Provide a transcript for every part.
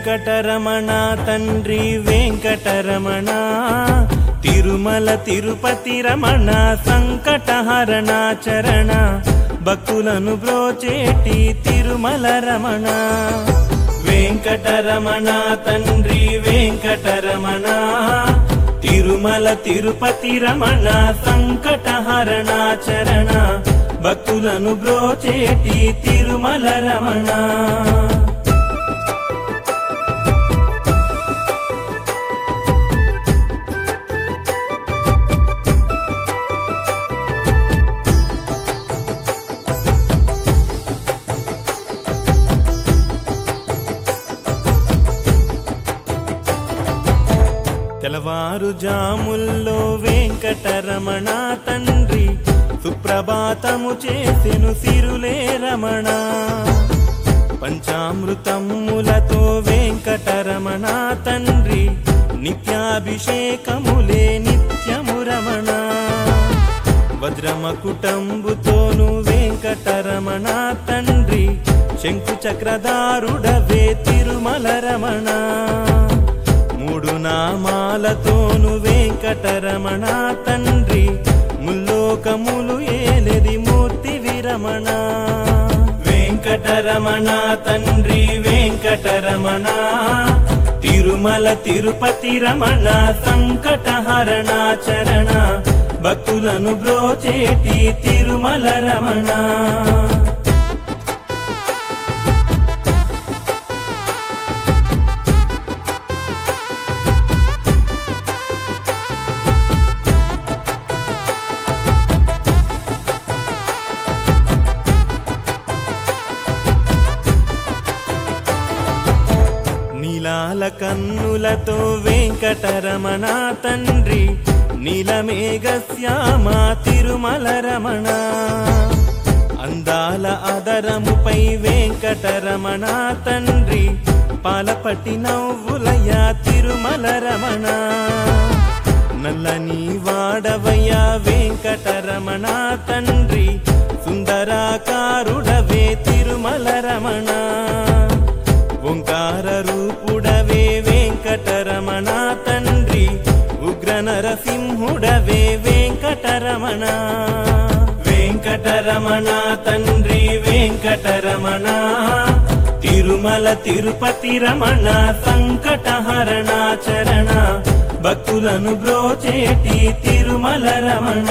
వెంకటరమణ తండ్రి వెంకటరమణ, తిరుమల తిరుపతి రమణ, సంకటహరణ చరణ, భక్తులను బ్రోచేటి తిరుమల రమణ. వెంకటరమణ తండ్రి వెంకటరమణ, తిరుమల తిరుపతి రమణ, సంకటహరణ చరణ, భక్తులను బ్రోచేటి తిరుమల రమణ. తెల్లవారు జాముల్లో వెంకటరమణ తండ్రి, సుప్రభాతము చేసెను సిరులే రమణ. పంచామృతములతో వెంకటరమణ తండ్రి, నిత్యాభిషేకములే నిత్యము రమణ. వజ్రమకుటంబుతోను వెంకటరమణ తండ్రి, శంకు చక్రధారుడవే తిరుమల రమణ. మూడు నామాలతోను వెంకటరమణ తండ్రి, ముల్లోకములు ఏలెది మూర్తి విరమణ. వెంకటరమణ తండ్రి వెంకటరమణ, తిరుమల తిరుపతి రమణ, సంకటహరణ చరణ, భక్తులను బ్రోచేటి తిరుమల రమణ. నీలాల కన్నులతో వెంకటరమణ తండ్రి, నీలమేఘశ్యామ తిరుమల రమణ. అందాల అదరముపై వెంకటరమణ తండ్రి, పాలపటి నవ్వులయ తిరుమల రమణ. నల్లని వాడవయ్య వెంకటరమణ తండ్రి, సుందరాకారుడవే తిరుమల రమణ. ఓంకార రూపుడవే వెంకటరమణ తండ్రి, ఉగ్ర నరసింహుడవే వెంకటరమణ. వెంకటరమణ తండ్రి వెంకటరమణ, తిరుమల తిరుపతి రమణ, సంకటహరణ చరణ, భక్తులను బ్రోచేటి తిరుమల రమణ.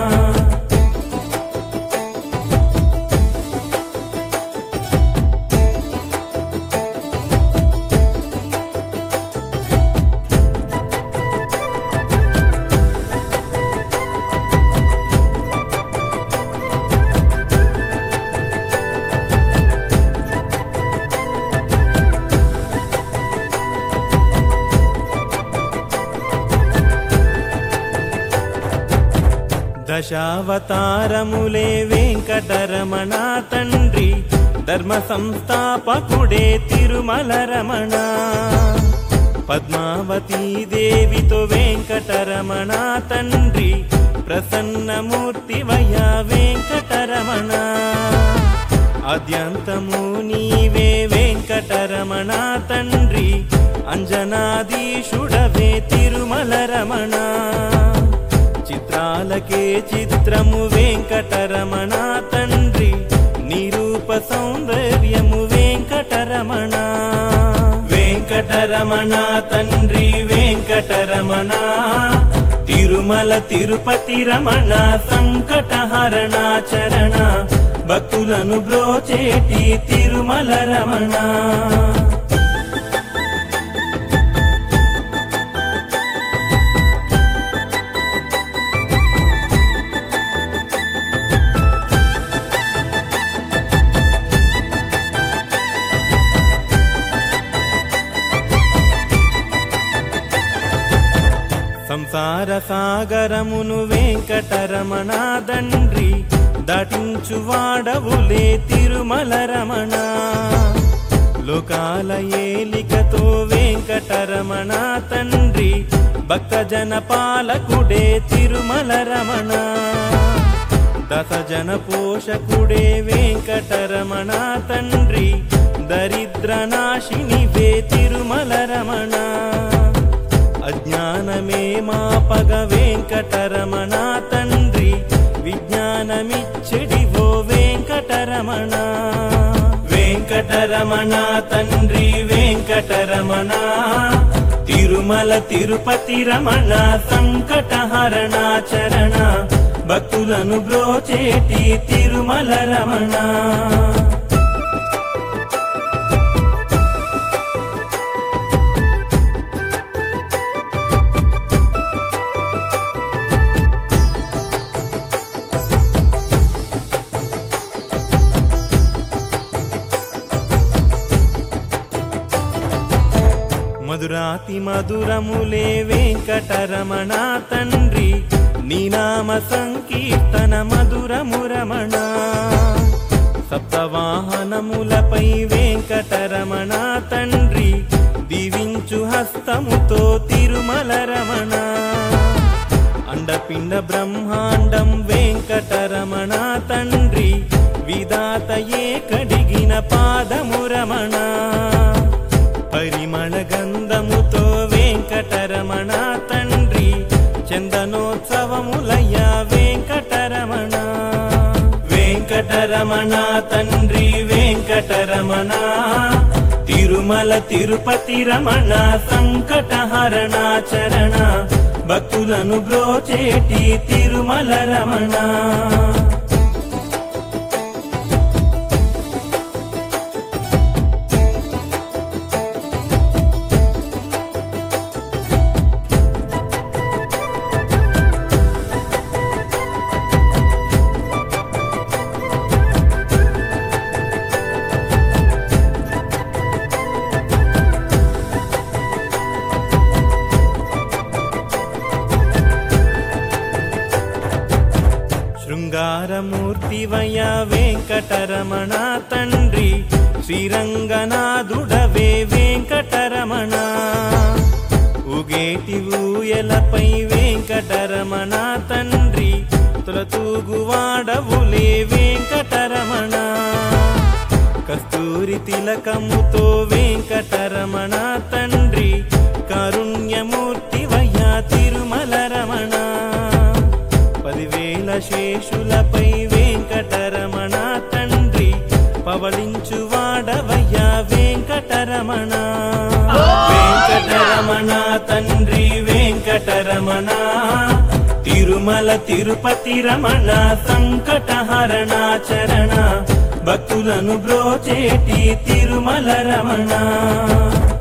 దశావతారములే వెంకటరమణ తండ్రి, ధర్మ సంస్థాపకుడే తిరుమల రమణ. పద్మావతీ దేవితో వెంకటరమణ తండ్రి, ప్రసన్నమూర్తివయ్య వెంకటరమణ. ఆద్యంతము నీవే వెంకటరమణ తండ్రి, అంజనాధీశుడవే తిరుమల రమణ. చిత్రాలకే చిత్రము వెంకటరమణ తండ్రి, నిరూప సౌందర్యము వెంకటరమణ. వెంకటరమణ తండ్రి వెంకటరమణ, తిరుమల తిరుపతి రమణ, సంకటహరణ చరణ, భక్తులను బ్రోచేటి తిరుమల రమణ. సంసార సాగరమును వెంకటరమణ తండ్రి, దాటించు వాడవులే తిరుమల రమణ. లోకాల ఏలికతో వెంకటరమణ తండ్రి, భక్తజన పాలకుడే తిరుమల రమణ. దశజన పోషకుడే వెంకటరమణ తండ్రి, దరిద్ర నాశినివే తిరుమల తండ్రి వెంకటరమణ, తిరుమల తిరుపతి రమణ, సంకటహరణ చరణ, భక్తులను బ్రోచేటి తిరుమల రమణ. మధురాతి మధురములే వెంకటరమణ తండ్రి, నీ నామ సంకీర్తన మధురము రమణ. సప్తవాహనములపై వెంకటరమణ తండ్రి, దీవించు హస్తముతో తిరుమల రమణ. అండపిండ బ్రహ్మాండం వెంకటరమణ తండ్రి, విధాతయే కడిగిన పాదము రమణ. పరిమళ గంధముతో వెంకటరమణ తండ్రి, చందనోత్సవములయ్య వెంకటరమణ. వెంకటరమణ తండ్రి వెంకటరమణ, తిరుమల తిరుపతి రమణ, సంకటహరణ చరణ, భక్తులను బ్రోచేటి తిరుమల రమణ. శృంగారమూర్తివయ వెంకటరమణ తండ్రి, శ్రీరంగనాథుడవే వెంకటరమణ. ఉగేటి ఊయలపై వెంకటరమణ తండ్రి, తొలతూగువాడవులే వెంకటరమణ. కస్తూరి తిలకముతో వెంకటరమణ తండ్రి, కారుణ్యమూర్తివయ తిరుమల రమణ. 10,000 శేషులపై వెంకటరమణ తండ్రి, పవళించు వాడవయ్యా వెంకటరమణ. వెంకటరమణ తండ్రి వెంకటరమణ, తిరుమల తిరుపతి రమణ, సంకటహరణ చరణ, భక్తులను బ్రోచేటి తిరుమల రమణ.